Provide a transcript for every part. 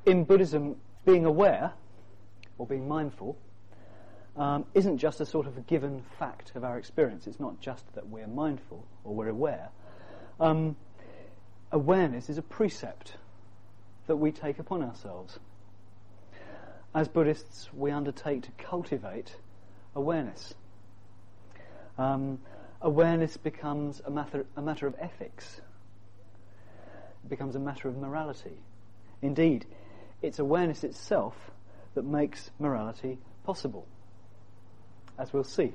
in Buddhism, being aware, or being mindful, isn't just a sort of a given fact of our experience. It's not just that we're mindful or we're aware. Awareness is a precept that we take upon ourselves. As Buddhists, we undertake to cultivate awareness. Awareness becomes a matter of ethics. It becomes a matter of morality. Indeed, it's awareness itself that makes morality possible, as we'll see.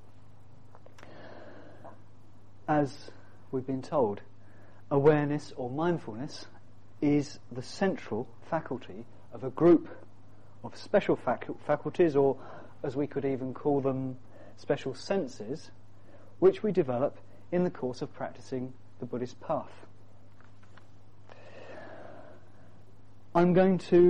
As we've been told, awareness or mindfulness is the central faculty of a group of special faculties, or as we could even call them, special senses, which we develop in the course of practicing the Buddhist path. I'm going to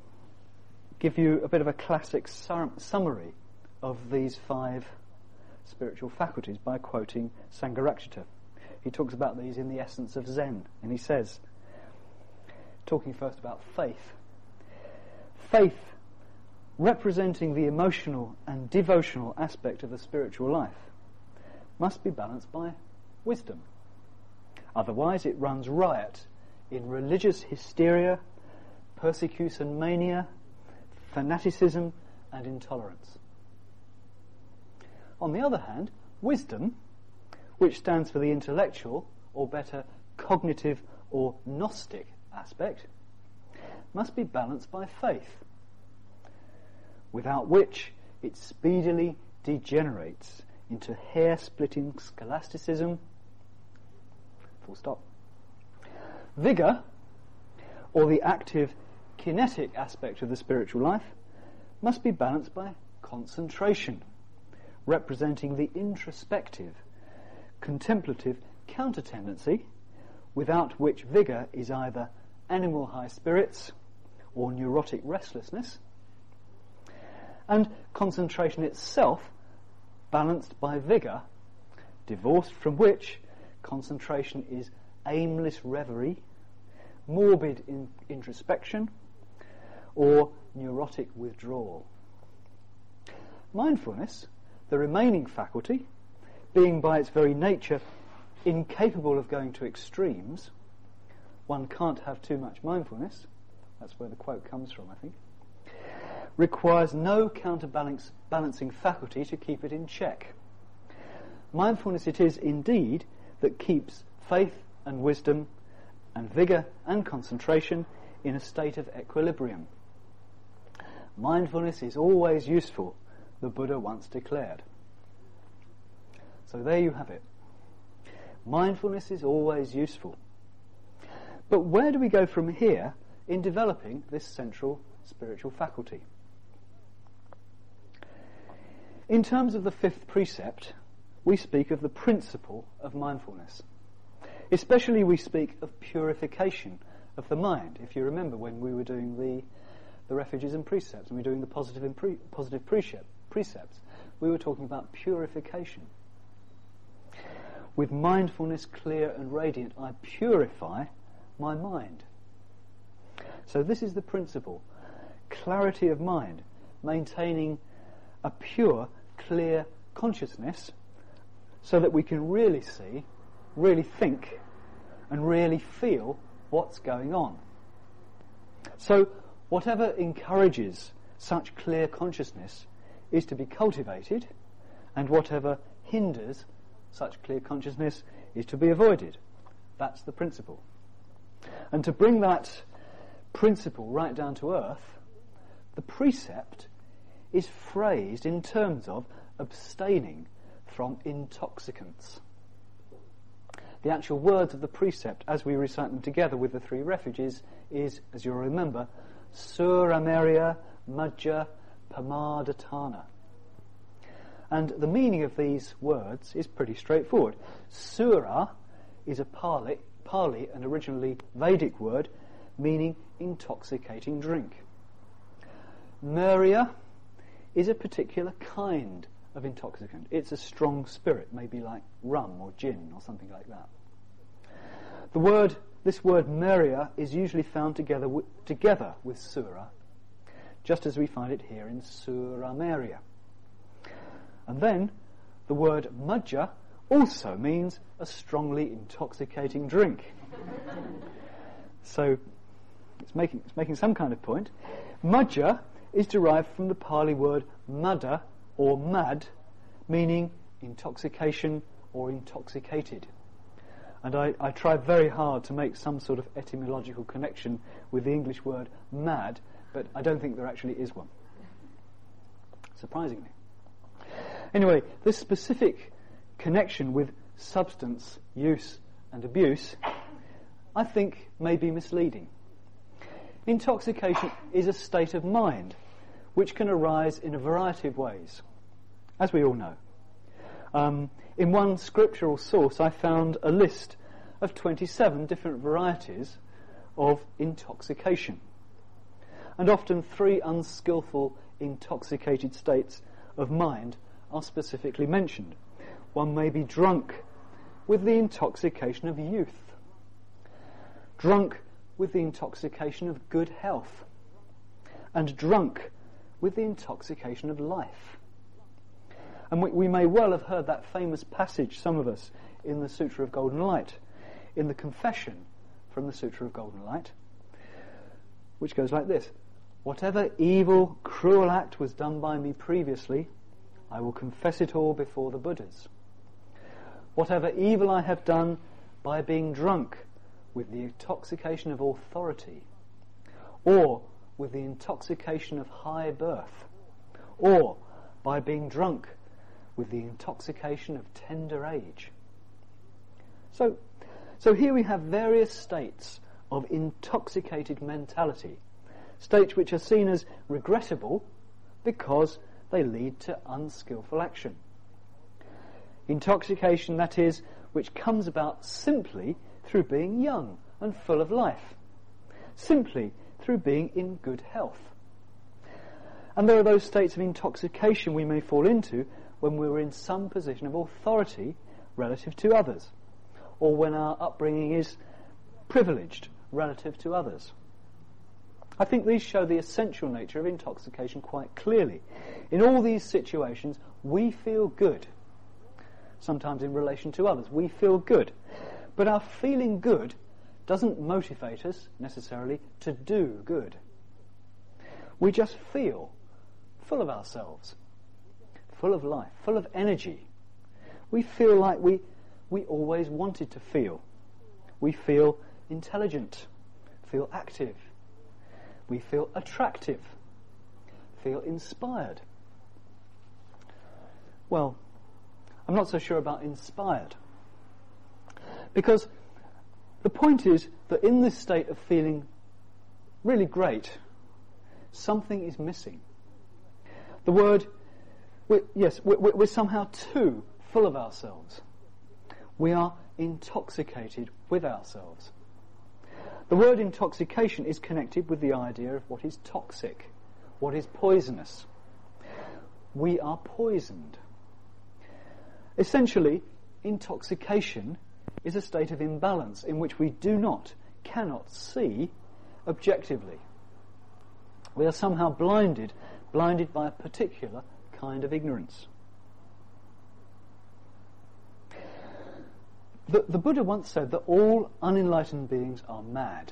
give you a bit of a classic summary of these 5 spiritual faculties by quoting Sangharakshita. He talks about these in the Essence of Zen, and he says, talking first about faith, faith, representing the emotional and devotional aspect of the spiritual life, must be balanced by wisdom. Otherwise it runs riot in religious hysteria, persecution mania, fanaticism and intolerance. On the other hand, wisdom, which stands for the intellectual, or better, cognitive or Gnostic aspect, must be balanced by faith, without which it speedily degenerates into hair-splitting scholasticism. Full stop. Vigour, or the active kinetic aspect of the spiritual life, must be balanced by concentration, representing the introspective, contemplative counter-tendency, without which vigour is either animal high spirits or neurotic restlessness, and concentration itself balanced by vigour, divorced from which concentration is aimless reverie, morbid introspection, or neurotic withdrawal. Mindfulness, the remaining faculty, being by its very nature incapable of going to extremes, one can't have too much mindfulness, that's where the quote comes from, I think, requires no counterbalancing faculty to keep it in check. Mindfulness it is indeed that keeps faith and wisdom and vigour and concentration in a state of equilibrium. Mindfulness is always useful, the Buddha once declared. So there you have it. Mindfulness is always useful. But where do we go from here in developing this central spiritual faculty? In terms of the 5th precept, we speak of the principle of mindfulness. Especially we speak of purification of the mind. If you remember when we were doing the refuges and precepts, and we were doing the positive precepts, we were talking about purification. With mindfulness clear and radiant, I purify my mind. So this is the principle. Clarity of mind, maintaining a pure, clear consciousness so that we can really see, really think, and really feel what's going on. So whatever encourages such clear consciousness is to be cultivated, and whatever hinders such clear consciousness is to be avoided. That's the principle. And to bring that principle right down to earth, the precept is phrased in terms of abstaining from intoxicants. The actual words of the precept, as we recite them together with the 3 refuges, is, as you'll remember, Suramerya Majja Pamadatana. And the meaning of these words is pretty straightforward. Sura is a Pali and originally Vedic word meaning intoxicating drink. Merya is a particular kind of intoxicant. It's a strong spirit, maybe like rum or gin or something like that. The word this word Meria is usually found together with Surah, just as we find it here in Surah Meria. And then the word Mudja also means a strongly intoxicating drink. So it's making some kind of point. Mudja is derived from the Pali word Madda or Mad, meaning intoxication or intoxicated. And I tried very hard to make some sort of etymological connection with the English word mad, but I don't think there actually is one, surprisingly. Anyway, this specific connection with substance use and abuse, I think, may be misleading. Intoxication is a state of mind which can arise in a variety of ways, as we all know. In one scriptural source I found a list of 27 different varieties of intoxication, and often 3 unskillful intoxicated states of mind are specifically mentioned. One may be drunk with the intoxication of youth, drunk with the intoxication of good health, and drunk with the intoxication of life. And we may well have heard that famous passage, some of us, in the Sutra of Golden Light, in the confession from the Sutra of Golden Light, which goes like this: whatever evil, cruel act was done by me previously, I will confess it all before the Buddhas. Whatever evil I have done by being drunk with the intoxication of authority, or with the intoxication of high birth, or by being drunk with the intoxication of tender age. So here we have various states of intoxicated mentality, states which are seen as regrettable because they lead to unskillful action. Intoxication, that is, which comes about simply through being young and full of life, simply through being in good health. And there are those states of intoxication we may fall into when we're in some position of authority relative to others, or when our upbringing is privileged relative to others. I think these show the essential nature of intoxication quite clearly. In all these situations, we feel good. Sometimes in relation to others, we feel good. But our feeling good doesn't motivate us necessarily to do good. We just feel full of ourselves, full of life, full of energy. We feel like we always wanted to feel. We feel intelligent, feel active. We feel attractive, feel inspired. Well, I'm not so sure about inspired, because the point is that in this state of feeling really great, something is missing. The word, we're somehow too full of ourselves. We are intoxicated with ourselves. The word intoxication is connected with the idea of what is toxic, what is poisonous. We are poisoned. Essentially, intoxication is a state of imbalance in which we cannot see objectively. We are somehow blinded by a particular kind of ignorance. The Buddha once said that all unenlightened beings are mad.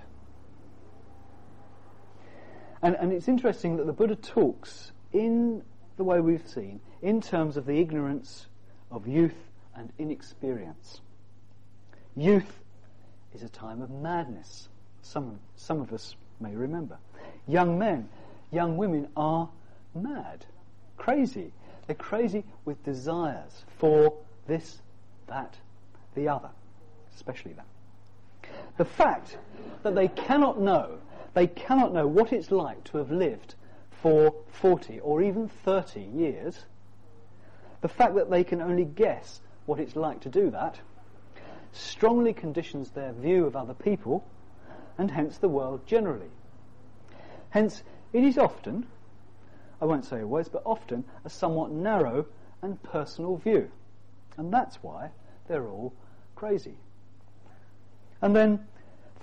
And it's interesting that the Buddha talks, in the way we've seen, in terms of the ignorance of youth and inexperience. Youth is a time of madness, some of us may remember. Young men, young women are mad, crazy. They're crazy with desires for this, that, the other, especially that. The fact that they cannot know what it's like to have lived for 40 or even 30 years, the fact that they can only guess what it's like to do that, strongly conditions their view of other people, and hence the world generally. Hence, it is often, I won't say always, but often, a somewhat narrow and personal view. And that's why they're all crazy. And then,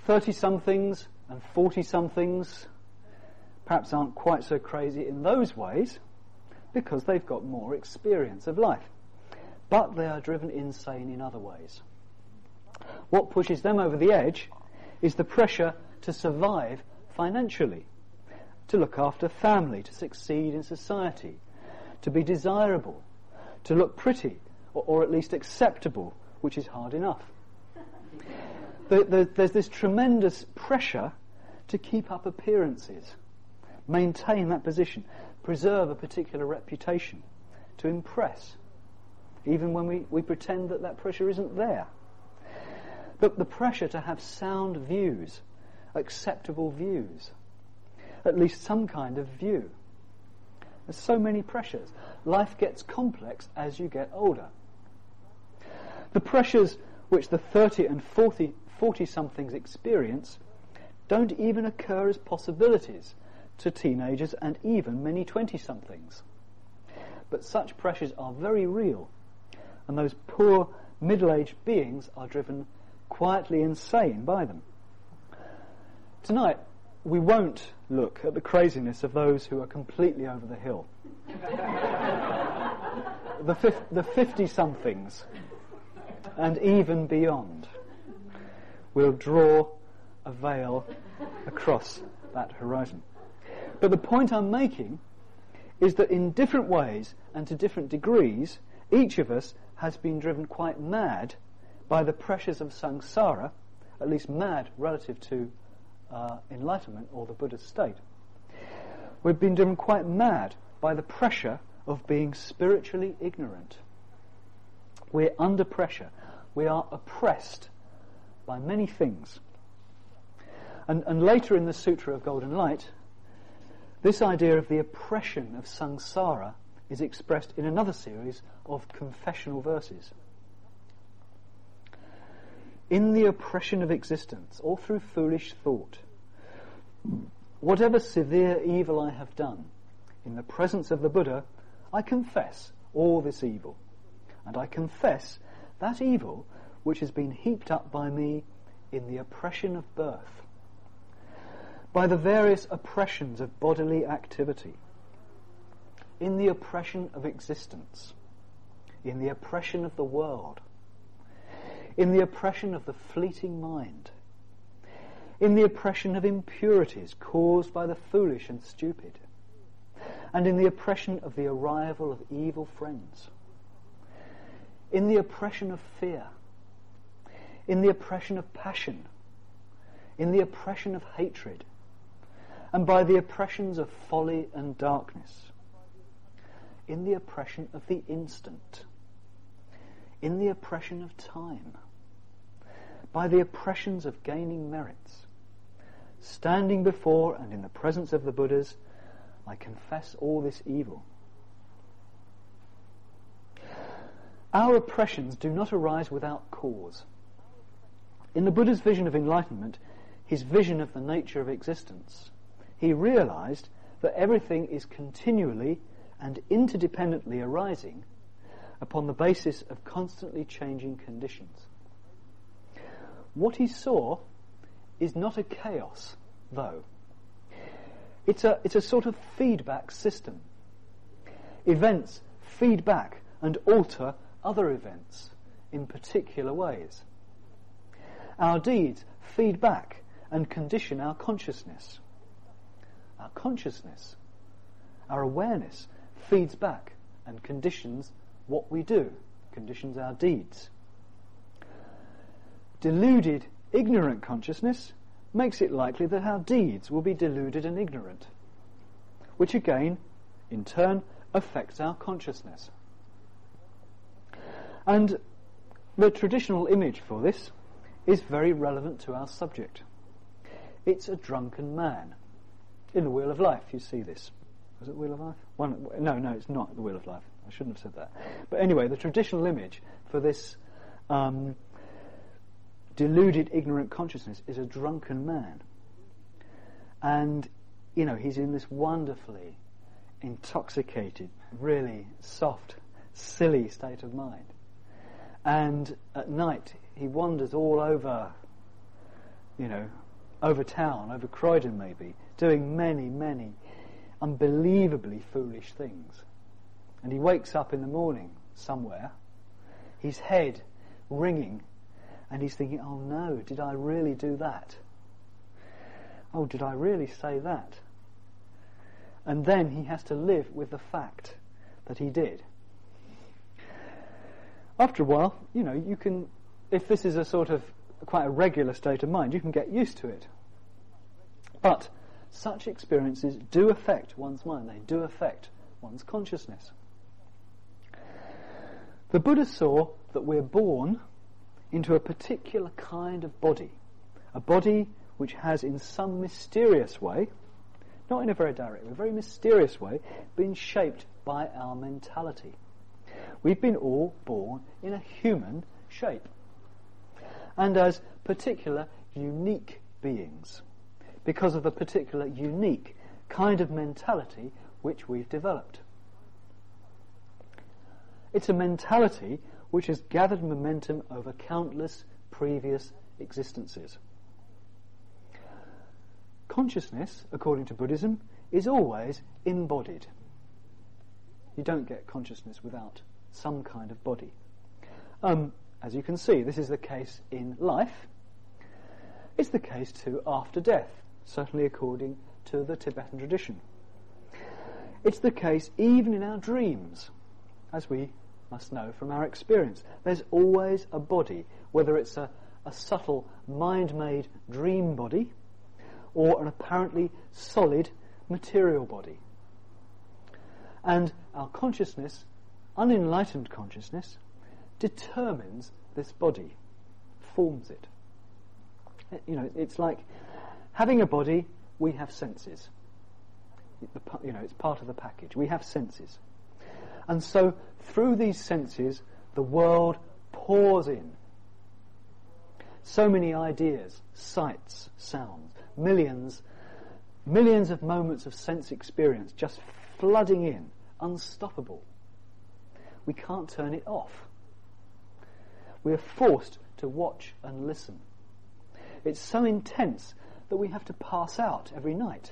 30-somethings and 40-somethings perhaps aren't quite so crazy in those ways because they've got more experience of life. But they are driven insane in other ways. What pushes them over the edge is the pressure to survive financially, to look after family, to succeed in society, to be desirable, to look pretty, or at least acceptable, which is hard enough. There's this tremendous pressure to keep up appearances, maintain that position, preserve a particular reputation, to impress, even when we pretend that pressure isn't there. But the pressure to have sound views, acceptable views, at least some kind of view. There's so many pressures. Life gets complex as you get older. The pressures which the 30 and 40-somethings experience don't even occur as possibilities to teenagers and even many 20-somethings. But such pressures are very real, and those poor middle-aged beings are driven quietly insane by them. Tonight, we won't look at the craziness of those who are completely over the hill. The 50-somethings and even beyond. We'll draw a veil across that horizon. But the point I'm making is that in different ways and to different degrees, each of us has been driven quite mad by the pressures of samsara, at least mad relative to enlightenment or the Buddha's state. We've been driven quite mad by the pressure of being spiritually ignorant. We're under pressure. We are oppressed by many things. And later in the Sutra of Golden Light, this idea of the oppression of samsara is expressed in another series of confessional verses. In the oppression of existence, or through foolish thought, whatever severe evil I have done, in the presence of the Buddha, I confess all this evil. And I confess that evil which has been heaped up by me in the oppression of birth, by the various oppressions of bodily activity, in the oppression of existence, in the oppression of the world, in the oppression of the fleeting mind, in the oppression of impurities caused by the foolish and stupid, and in the oppression of the arrival of evil friends, in the oppression of fear, in the oppression of passion, in the oppression of hatred, and by the oppressions of folly and darkness, in the oppression of the instant, in the oppression of time, by the oppressions of gaining merits. Standing before and in the presence of the Buddhas, I confess all this evil. Our oppressions do not arise without cause. In the Buddha's vision of enlightenment, his vision of the nature of existence, he realized that everything is continually and interdependently arising upon the basis of constantly changing conditions. What he saw is not a chaos, though. It's a sort of feedback system. Events feed back and alter other events in particular ways. Our deeds feed back and condition our consciousness. Our consciousness, our awareness, feeds back and conditions what we do, conditions our deeds. Deluded, ignorant consciousness makes it likely that our deeds will be deluded and ignorant, which again, in turn, affects our consciousness. And the traditional image for this is very relevant to our subject. It's a drunken man. In the Wheel of Life, you see this. Was it Wheel of Life? No, it's not the Wheel of Life. I shouldn't have said that. But anyway, the traditional image for this deluded, ignorant consciousness is a drunken man. And, he's in this wonderfully intoxicated, really soft, silly state of mind. And at night, he wanders all over over town, over Croydon maybe, doing many, many unbelievably foolish things. And he wakes up in the morning somewhere, his head ringing, and he's thinking, oh no, did I really do that? Oh, did I really say that? And then he has to live with the fact that he did. After a while, you can, if this is a sort of quite a regular state of mind, you can get used to it. But such experiences do affect one's mind. They do affect one's consciousness. The Buddha saw that we're born into a particular kind of body, a body which has in some mysterious way, not in a very direct way, a very mysterious way, been shaped by our mentality. We've been all born in a human shape, and as particular unique beings, because of the particular unique kind of mentality which we've developed. It's a mentality which has gathered momentum over countless previous existences. Consciousness, according to Buddhism, is always embodied. You don't get consciousness without some kind of body. As you can see, this is the case in life. It's the case too after death, certainly according to the Tibetan tradition. It's the case even in our dreams, as we must know from our experience. There's always a body, whether it's a subtle mind-made dream body or an apparently solid material body. And our consciousness, unenlightened consciousness, determines this body, forms it. It's like having a body, we have senses. It's part of the package. We have senses. And so, through these senses, the world pours in. So many ideas, sights, sounds, millions of moments of sense experience just flooding in, unstoppable. We can't turn it off. We are forced to watch and listen. It's so intense that we have to pass out every night.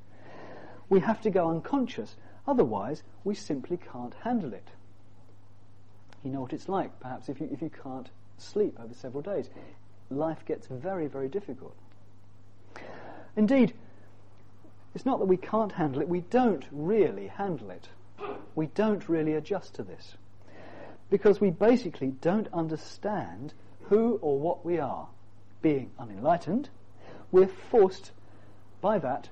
We have to go unconscious, otherwise we simply can't handle it. You know what it's like, perhaps, if you can't sleep over several days. Life gets very, very difficult. Indeed, it's not that we can't handle it, we don't really handle it. We don't really adjust to this. Because we basically don't understand who or what we are. Being unenlightened, we're forced by that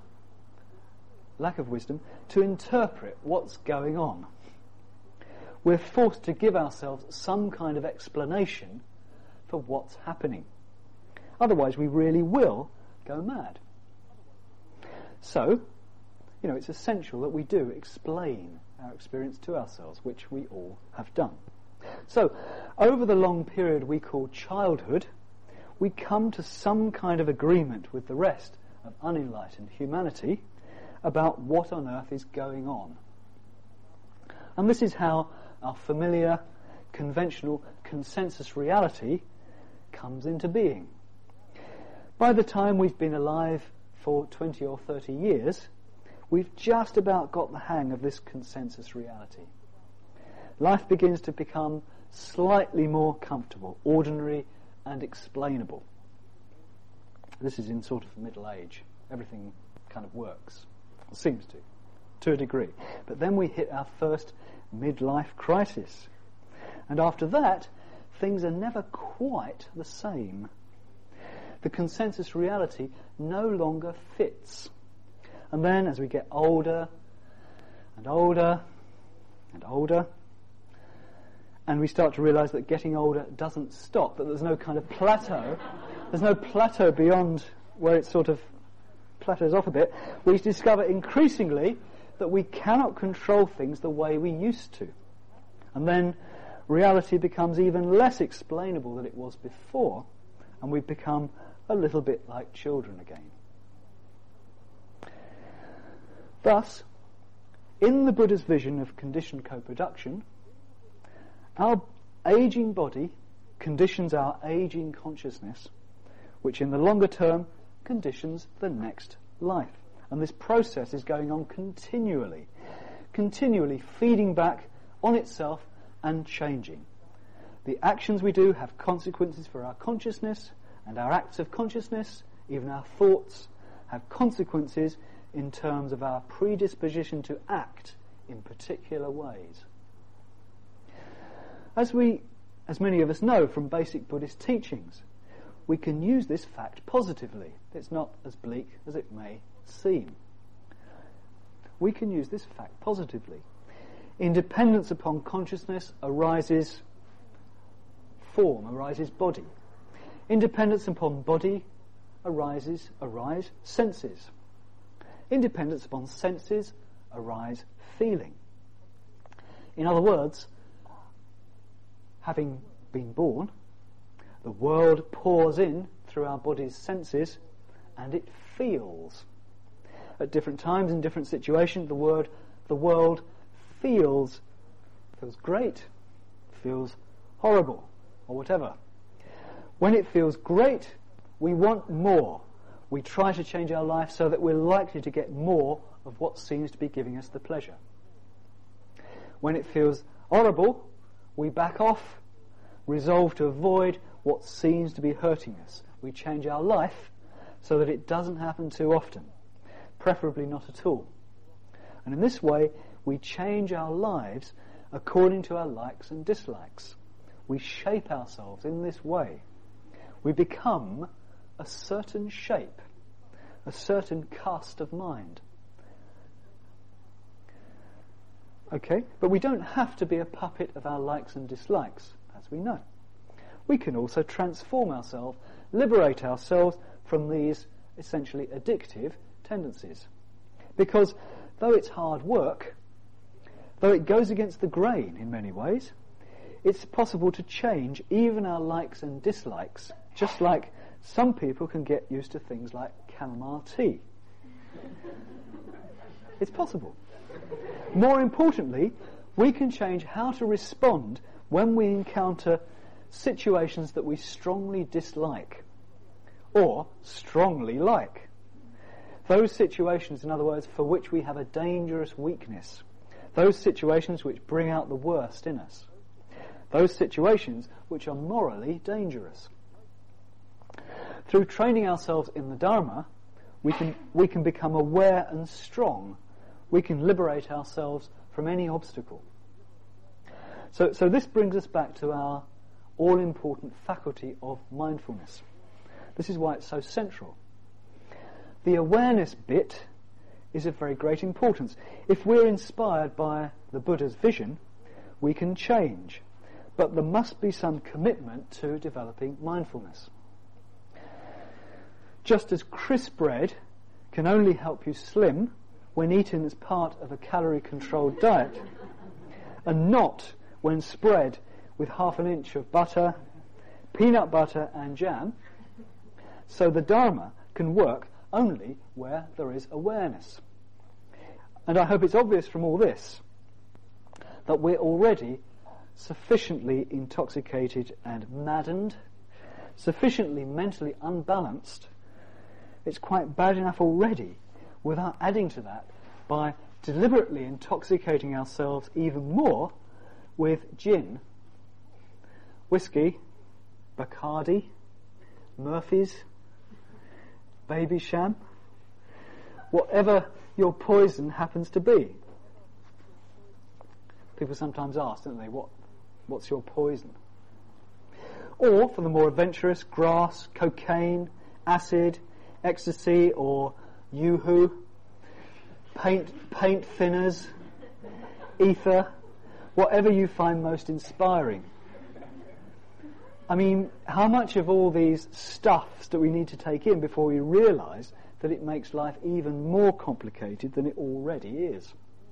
lack of wisdom to interpret what's going on. We're forced to give ourselves some kind of explanation for what's happening. Otherwise we really will go mad. So, it's essential that we do explain our experience to ourselves, which we all have done. So, over the long period we call childhood, we come to some kind of agreement with the rest of unenlightened humanity about what on earth is going on. And this is how our familiar, conventional consensus reality comes into being. By the time we've been alive for 20 or 30 years, we've just about got the hang of this consensus reality. Life begins to become slightly more comfortable, ordinary and explainable. This is in sort of middle age. Everything kind of works. Seems to a degree. But then we hit our first midlife crisis. And after that, things are never quite the same. The consensus reality no longer fits. And then as we get older and older and older, and we start to realise that getting older doesn't stop, that there's no kind of plateau, there's no plateau beyond where it sort of plateaus off a bit, we discover increasingly that we cannot control things the way we used to. And then reality becomes even less explainable than it was before, and we become a little bit like children again. Thus, in the Buddha's vision of conditioned co-production, our aging body conditions our aging consciousness, which in the longer term conditions the next life. And this process is going on continually feeding back on itself and changing. The actions we do have consequences for our consciousness, and our acts of consciousness, even our thoughts, have consequences in terms of our predisposition to act in particular ways. As many of us know from basic Buddhist teachings, we can use this fact positively. It's not as bleak as it may seem. We can use this fact positively. In dependence upon consciousness arises form, arises body. In dependence upon body arise senses. In dependence upon senses arise feeling. In other words, having been born, the world pours in through our body's senses and it feels. At different times, in different situations, the world feels great, feels horrible, or whatever. When it feels great, we want more. We try to change our life so that we're likely to get more of what seems to be giving us the pleasure. When it feels horrible, we back off, resolve to avoid what seems to be hurting us. We change our life so that it doesn't happen too often, preferably not at all. And in this way, we change our lives according to our likes and dislikes. We shape ourselves in this way. We become a certain shape, a certain cast of mind. Okay, but we don't have to be a puppet of our likes and dislikes, as we know. We can also transform ourselves, liberate ourselves from these essentially addictive tendencies. Because though it's hard work, though it goes against the grain in many ways, it's possible to change even our likes and dislikes, just like some people can get used to things like chamomile tea. It's possible. More importantly, we can change how to respond when we encounter situations that we strongly dislike or strongly like. Those situations, in other words, for which we have a dangerous weakness. Those situations which bring out the worst in us. Those situations which are morally dangerous. Through training ourselves in the Dharma, we can become aware and strong. We can liberate ourselves from any obstacle. So this brings us back to our all-important faculty of mindfulness. This is why it's so central. The awareness bit is of very great importance. If we're inspired by the Buddha's vision, we can change. But there must be some commitment to developing mindfulness. Just as crisp bread can only help you slim when eaten as part of a calorie-controlled diet, and not when spread with half an inch of butter, peanut butter and jam, so the Dharma can work only where there is awareness. And I hope it's obvious from all this that we're already sufficiently intoxicated and maddened, sufficiently mentally unbalanced. It's quite bad enough already without adding to that by deliberately intoxicating ourselves even more with gin, whiskey, Bacardi, Murphy's, Babycham, whatever your poison happens to be. People sometimes ask, don't they, what's your poison? Or, for the more adventurous, grass, cocaine, acid, ecstasy, or yoo-hoo, paint thinners, ether, whatever you find most inspiring. I mean, how much of all these stuffs do we need to take in before we realise that it makes life even more complicated than it already is?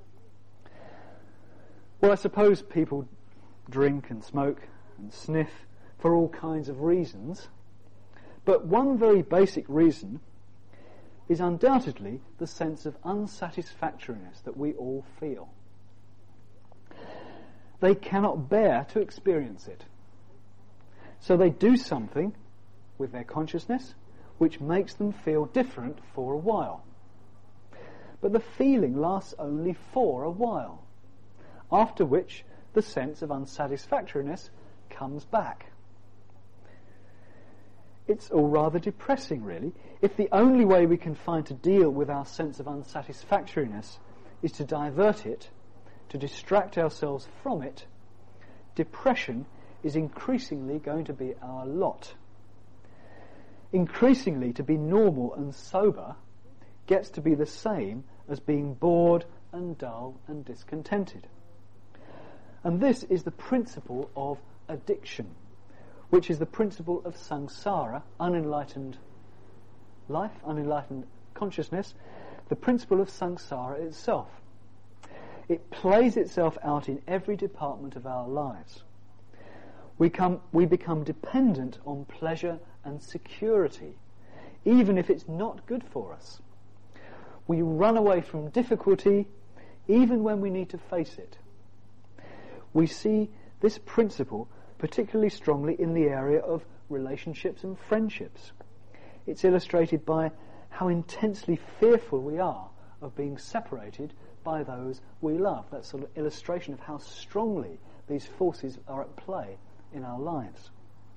Well, I suppose people drink and smoke and sniff for all kinds of reasons, but one very basic reason is undoubtedly the sense of unsatisfactoriness that we all feel. They cannot bear to experience it. So they do something with their consciousness, which makes them feel different for a while. But the feeling lasts only for a while, after which the sense of unsatisfactoriness comes back. It's all rather depressing, really, if the only way we can find to deal with our sense of unsatisfactoriness is to divert it, to distract ourselves from it. Depression is increasingly going to be our lot. Increasingly, to be normal and sober gets to be the same as being bored and dull and discontented. And this is the principle of addiction, which is the principle of samsara, unenlightened life, unenlightened consciousness, the principle of samsara itself. It plays itself out in every department of our lives. We become dependent on pleasure and security, even if it's not good for us. We run away from difficulty, even when we need to face it. We see this principle particularly strongly in the area of relationships and friendships. It's illustrated by how intensely fearful we are of being separated by those we love. That's sort of illustration of how strongly these forces are at play in our lives.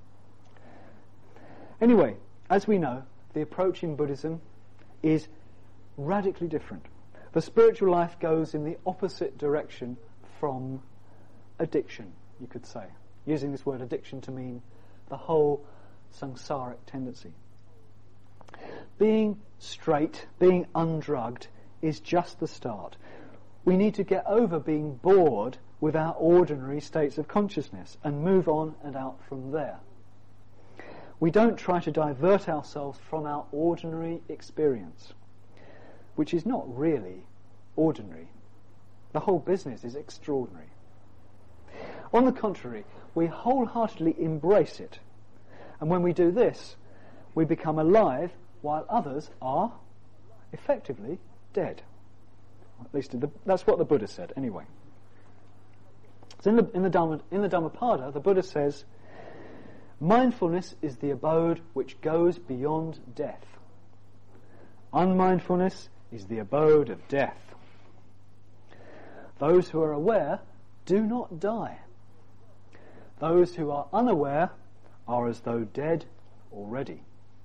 Anyway, as we know, the approach in Buddhism is radically different. The spiritual life goes in the opposite direction from addiction, you could say, using this word addiction to mean the whole samsaric tendency. Being straight, being undrugged, is just the start. We need to get over being bored with our ordinary states of consciousness and move on and out from there. We don't try to divert ourselves from our ordinary experience, which is not really ordinary. The whole business is extraordinary. On the contrary, we wholeheartedly embrace it. And when we do this, we become alive while others are effectively dead. At least that's what the Buddha said, anyway. So in the Dhammapada, the Buddha says, mindfulness is the abode which goes beyond death. Unmindfulness is the abode of death. Those who are aware do not die. Those who are unaware are as though dead already.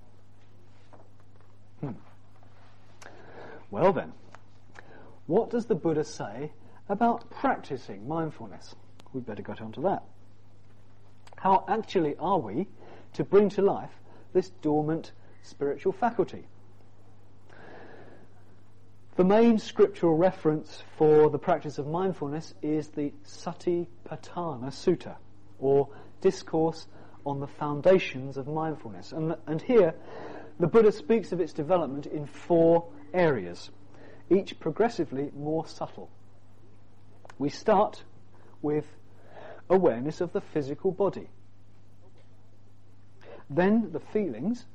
Well then, what does the Buddha say about practicing mindfulness? We'd better get on to that. How actually are we to bring to life this dormant spiritual faculty? The main scriptural reference for the practice of mindfulness is the Satipatthana Sutta, or Discourse on the Foundations of Mindfulness. And here, the Buddha speaks of its development in 4 areas, each progressively more subtle. We start with awareness of the physical body, then the feelings,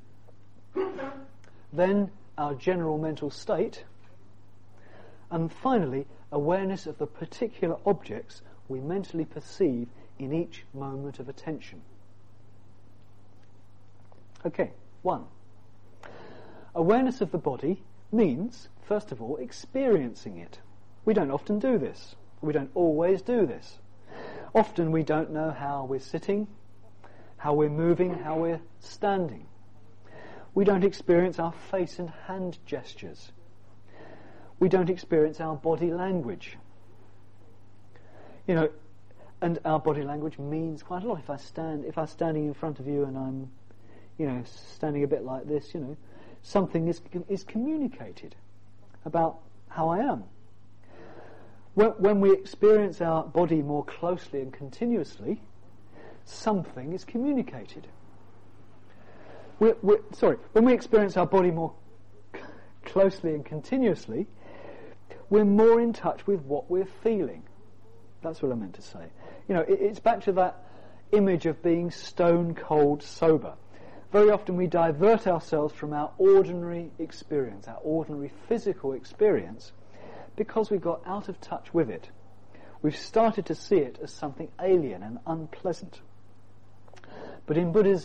then our general mental state, and finally awareness of the particular objects we mentally perceive in each moment of attention. Okay, 1. Awareness of the body means, first of all, experiencing it. We don't often do this. We don't always do this. Often we don't know how we're sitting, how we're moving, how we're standing. We don't experience our face and hand gestures. We don't experience our body language. And our body language means quite a lot. If I'm standing in front of you and I'm, standing a bit like this, something is communicated about how I am. When we experience our body more closely and continuously, something is communicated. When we experience our body more closely and continuously, we're more in touch with what we're feeling. That's what I meant to say. It's back to that image of being stone cold sober. Very often we divert ourselves from our ordinary experience, our ordinary physical experience, because we've got out of touch with it. We've started to see it as something alien and unpleasant. But in Buddhism,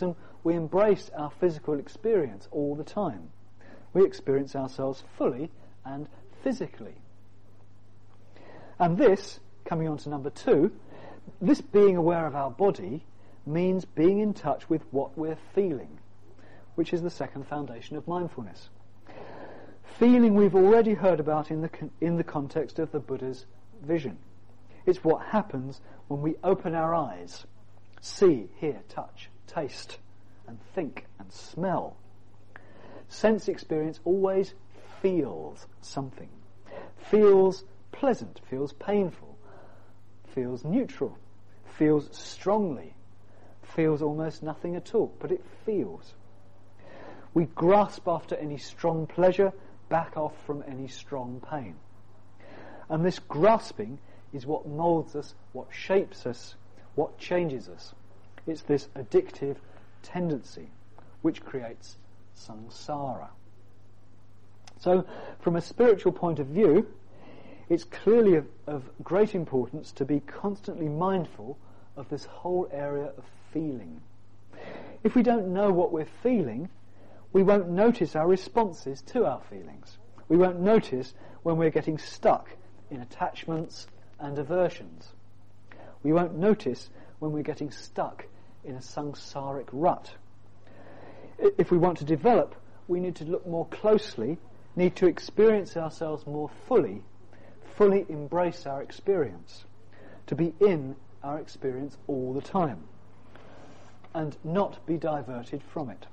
we embrace our physical experience all the time. We experience ourselves fully and physically. And this, coming on to number 2, this being aware of our body means being in touch with what we're feeling, which is the second foundation of mindfulness. Feeling we've already heard about in the context of the Buddha's vision. It's what happens when we open our eyes, see, hear, touch, taste, and think and smell. Sense experience always feels something. Feels pleasant, feels painful, feels neutral, feels strongly, feels almost nothing at all, but it feels. We grasp after any strong pleasure, back off from any strong pain. And this grasping is what moulds us, what shapes us, what changes us. It's this addictive tendency which creates samsara. So, from a spiritual point of view, it's clearly of great importance to be constantly mindful of this whole area of feeling. If we don't know what we're feeling, we won't notice our responses to our feelings. We won't notice when we're getting stuck in attachments and aversions. We won't notice when we're getting stuck in a samsaric rut. If we want to develop, we need to look more closely, need to experience ourselves more fully embrace our experience, to be in our experience all the time, and not be diverted from it.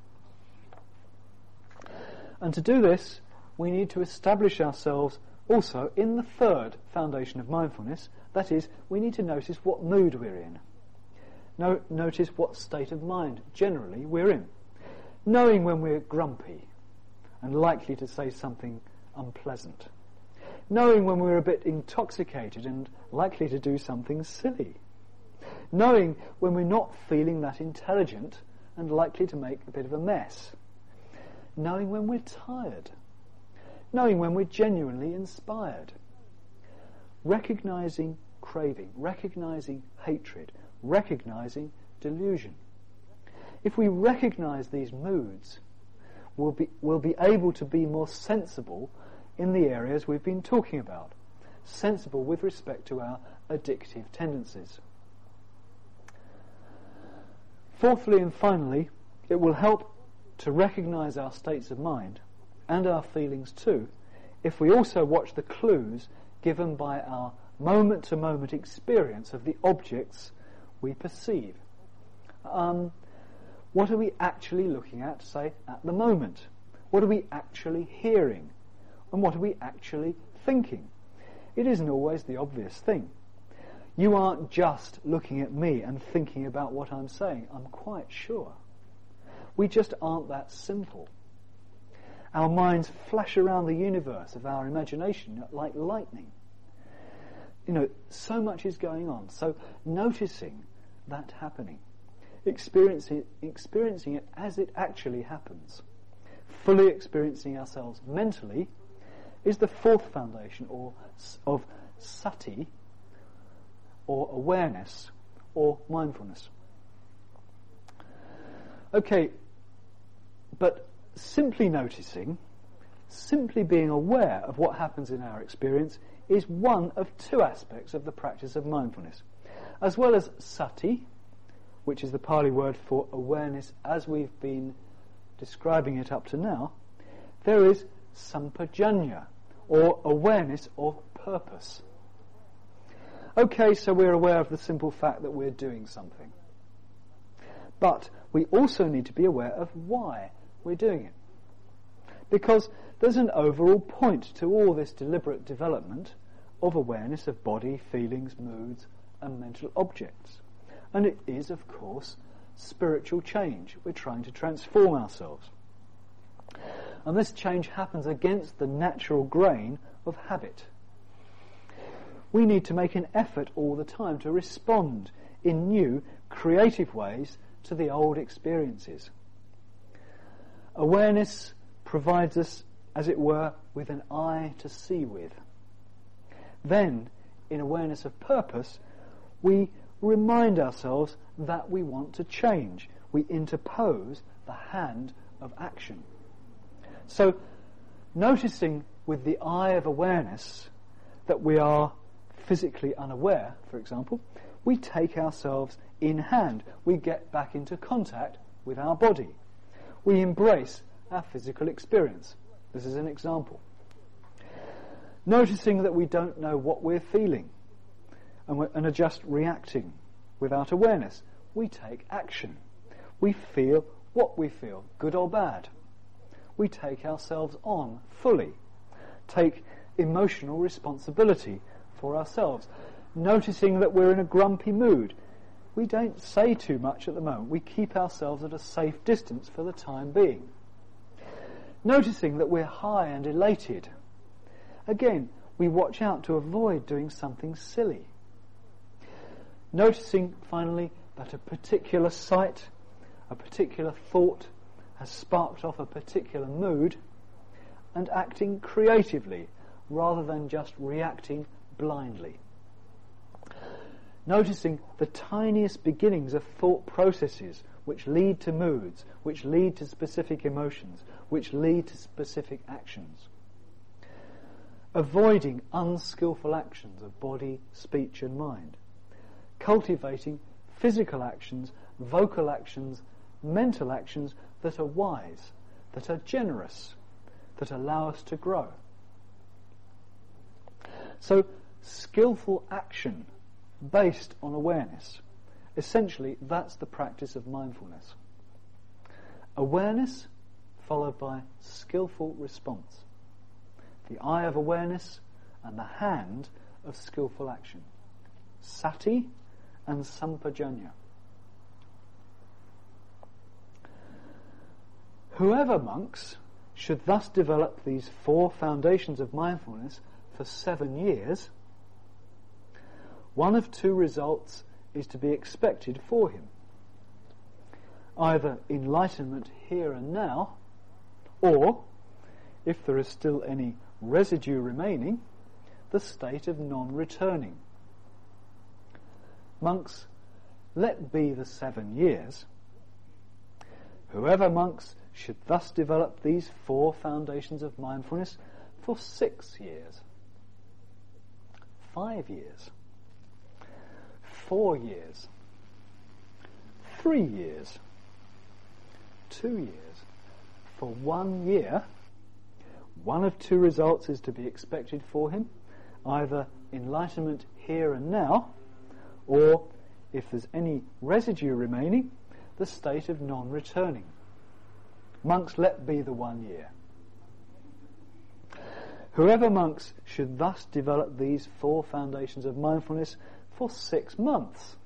And to do this, we need to establish ourselves also in the third foundation of mindfulness, that is, we need to notice what mood we're in. Notice what state of mind generally we're in. Knowing when we're grumpy and likely to say something unpleasant. Knowing when we're a bit intoxicated and likely to do something silly. Knowing when we're not feeling that intelligent and likely to make a bit of a mess. Knowing when we're tired. Knowing when we're genuinely inspired. Recognizing craving, recognizing hatred, recognizing delusion. If we recognize these moods, we'll be able to be more sensible in the areas we've been talking about. Sensible with respect to our addictive tendencies. Fourthly and finally, it will help to recognize our states of mind and our feelings too if we also watch the clues given by our moment-to-moment experience of the objects we perceive. What are we actually looking at, say, at the moment? What are we actually hearing? And what are we actually thinking? It isn't always the obvious thing. You aren't just looking at me and thinking about what I'm saying, I'm quite sure. We just aren't that simple. Our minds flash around the universe of our imagination like lightning. So much is going on. So noticing that happening, experiencing it as it actually happens, fully experiencing ourselves mentally, is the fourth foundation of sati, or awareness, or mindfulness. Okay, but simply noticing, simply being aware of what happens in our experience is one of two aspects of the practice of mindfulness. As well as sati, which is the Pali word for awareness as we've been describing it up to now, there is sampajanya, or awareness of purpose. Okay, so we're aware of the simple fact that we're doing something. But we also need to be aware of why we're doing it. Because there's an overall point to all this deliberate development of awareness of body, feelings, moods, and mental objects. And it is, of course, spiritual change. We're trying to transform ourselves. And this change happens against the natural grain of habit. We need to make an effort all the time to respond in new, creative ways to the old experiences. Awareness provides us, as it were, with an eye to see with. Then, in awareness of purpose, we remind ourselves that we want to change. we interpose the hand of action. So, noticing with the eye of awareness that we are physically unaware, for example, we take ourselves in hand. We get back into contact with our body. We embrace our physical experience. This is an example. Noticing that we don't know what we're feeling and are just reacting without awareness, we take action. We feel what we feel, good or bad. We take ourselves on fully, take emotional responsibility for ourselves. Noticing that we're in a grumpy mood, we don't say too much at the moment. We keep ourselves at a safe distance for the time being. Noticing that we're high and elated, again, we watch out to avoid doing something silly. Noticing, finally, that a particular sight, a particular thought has sparked off a particular mood, and acting creatively rather than just reacting blindly. Noticing the tiniest beginnings of thought processes which lead to moods, which lead to specific emotions, which lead to specific actions. Avoiding unskillful actions of body, speech and mind. Cultivating physical actions, vocal actions, mental actions that are wise, that are generous, that allow us to grow. So, skillful action based on awareness. Essentially, that's the practice of mindfulness. Awareness followed by skillful response. The eye of awareness and the hand of skillful action. Sati and Sampajanya. Whoever monks should thus develop these 4 foundations of mindfulness for 7 years, one of 2 results is to be expected for him. Either enlightenment here and now, or, if there is still any residue remaining, the state of non-returning. Monks, let be the 7 years. Whoever monks should thus develop these 4 foundations of mindfulness for 6 years, 5 years, 4 years, 3 years, 2 years. For 1 year, one of 2 results is to be expected for him, either enlightenment here and now, or, if there's any residue remaining, the state of non-returning. Monks, let be the 1 year. Whoever monks should thus develop these 4 foundations of mindfulness for 6 months,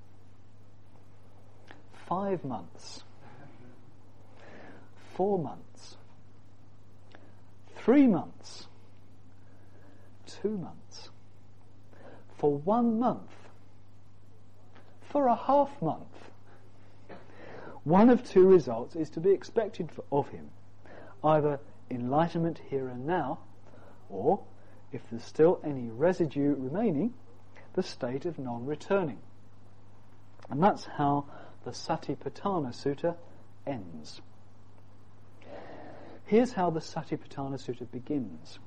5 months, 4 months, 3 months, 2 months, for 1 month, for a half month. One of 2 results is to be expected of him, either enlightenment here and now, or, if there's still any residue remaining, the state of non-returning. And that's how the Satipatthana Sutta ends. Here's how the Satipatthana Sutta begins.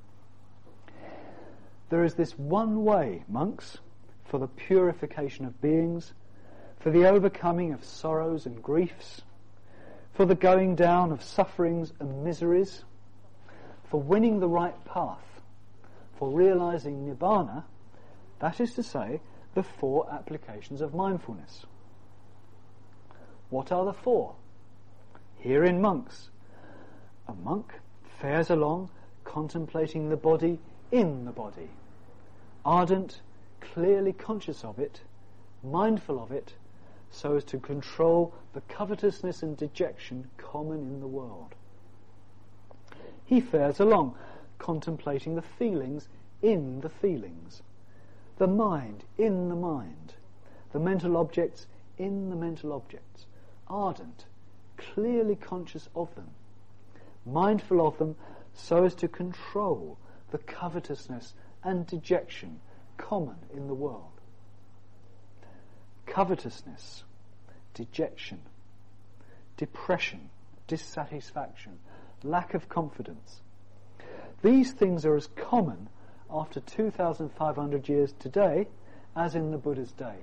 There is this one way, monks, for the purification of beings, for the overcoming of sorrows and griefs, for the going down of sufferings and miseries, for winning the right path, for realizing Nibbana, that is to say, the 4 applications of mindfulness. What are the 4? Herein, monks. A monk fares along contemplating the body in the body, ardent, clearly conscious of it, mindful of it, so as to control the covetousness and dejection common in the world. He fares along contemplating the feelings in the feelings, the mind in the mind, the mental objects in the mental objects, ardent, clearly conscious of them, mindful of them so as to control the covetousness and dejection common in the world. Covetousness, dejection. depression, dissatisfaction, lack of confidence. These things are as common after 2,500 years today as in the Buddha's day.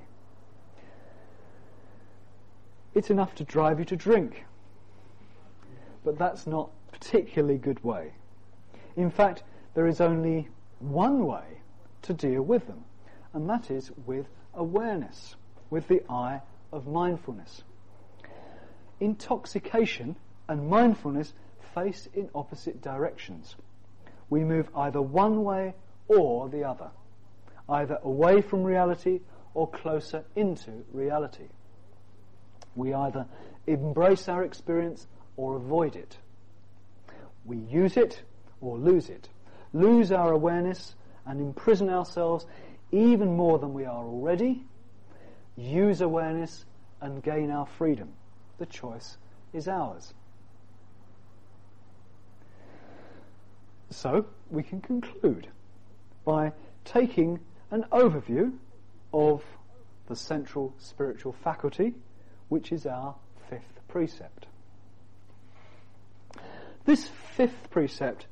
It's enough to drive you to drink, but that's not a particularly good way. In fact, there is only one way to deal with them, and that is with awareness, with the eye of mindfulness. Intoxication and mindfulness face in opposite directions. We move either one way or the other, either away from reality or closer into reality. We either embrace our experience or avoid it. We use it or lose it, lose our awareness and imprison ourselves even more than we are already, use awareness and gain our freedom. The choice is ours. So we can conclude by taking an overview of the central spiritual faculty, which is our fifth precept. This fifth precept,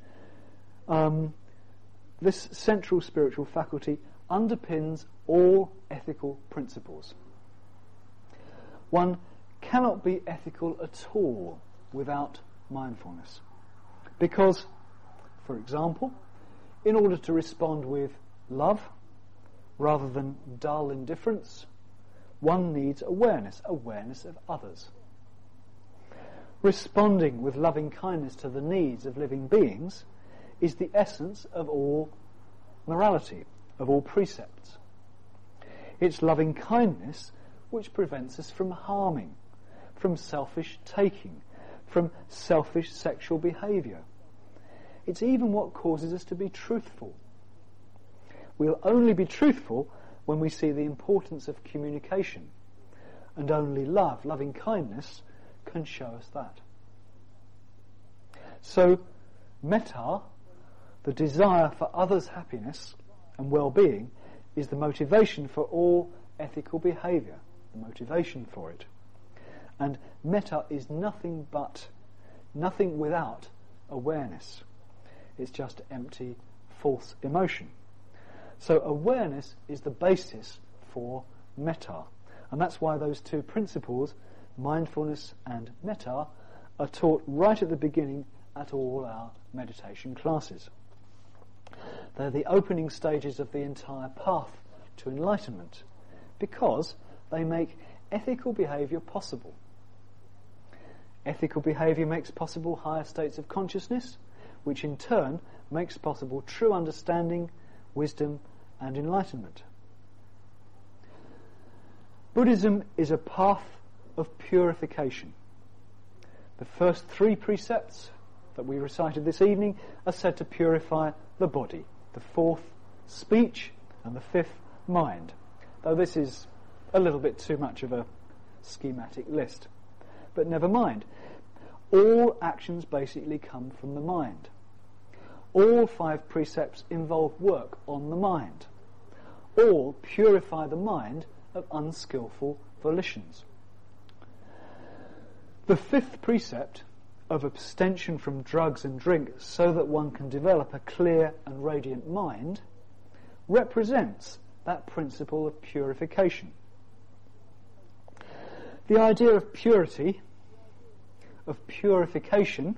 this central spiritual faculty, underpins all ethical principles. One cannot be ethical at all without mindfulness. Because, for example, in order to respond with love rather than dull indifference, one needs awareness of others. Responding with loving kindness to the needs of living beings is the essence of all morality, of all precepts. It's loving kindness which prevents us from harming, from selfish taking, from selfish sexual behaviour. It's even what causes us to be truthful. We'll only be truthful when we see the importance of communication, and only loving kindness, can show us that. So, metta, the desire for others' happiness and well-being, is the motivation for all ethical behaviour, the motivation for it. And metta is nothing without awareness. It's just empty, false emotion. So awareness is the basis for metta. And that's why those two principles, mindfulness and metta, are taught right at the beginning at all our meditation classes. They're the opening stages of the entire path to enlightenment, because they make ethical behaviour possible. Ethical behaviour makes possible higher states of consciousness, which in turn makes possible true understanding, wisdom and enlightenment. Buddhism is a path of purification. The first three precepts that we recited this evening are said to purify the body, the fourth speech and the fifth mind, though this is a little bit too much of a schematic list. But never mind. All actions basically come from the mind. All 5 precepts involve work on the mind. All purify the mind of unskillful volitions. The 5th precept of abstention from drugs and drink so that one can develop a clear and radiant mind represents that principle of purification. The idea of purity, of purification,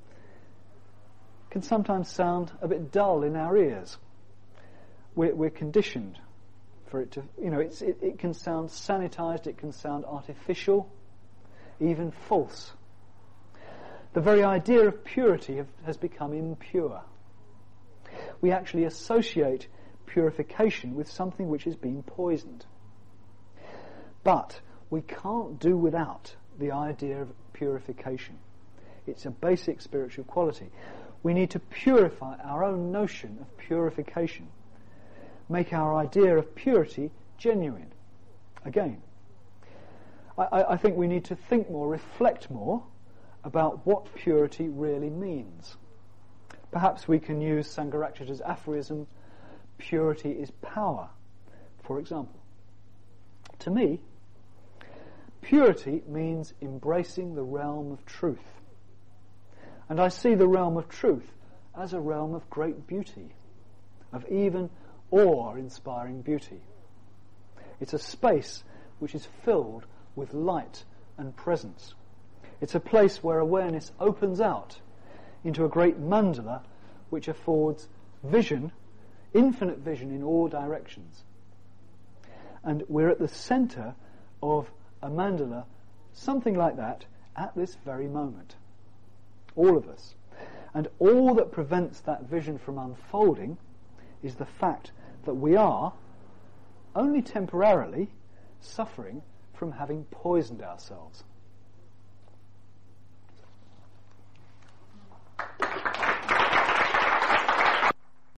can sometimes sound a bit dull in our ears. We're conditioned for it to, it can sound sanitized, it can sound artificial, even false. The very idea of purity has become impure. We actually associate purification with something which has been poisoned. But we can't do without the idea of purification. It's a basic spiritual quality. We need to purify our own notion of purification, make our idea of purity genuine. Again, I think we need to think more, reflect more about what purity really means. Perhaps we can use Sangharakshita's aphorism, purity is power, for example. To me, Purity means embracing the realm of truth. And I see the realm of truth as a realm of great beauty, of even awe-inspiring beauty. It's a space which is filled with light and presence. It's a place where awareness opens out into a great mandala which affords vision, infinite vision in all directions. And we're at the centre of a mandala, something like that, at this very moment. All of us. And all that prevents that vision from unfolding is the fact that we are, only temporarily, suffering from having poisoned ourselves.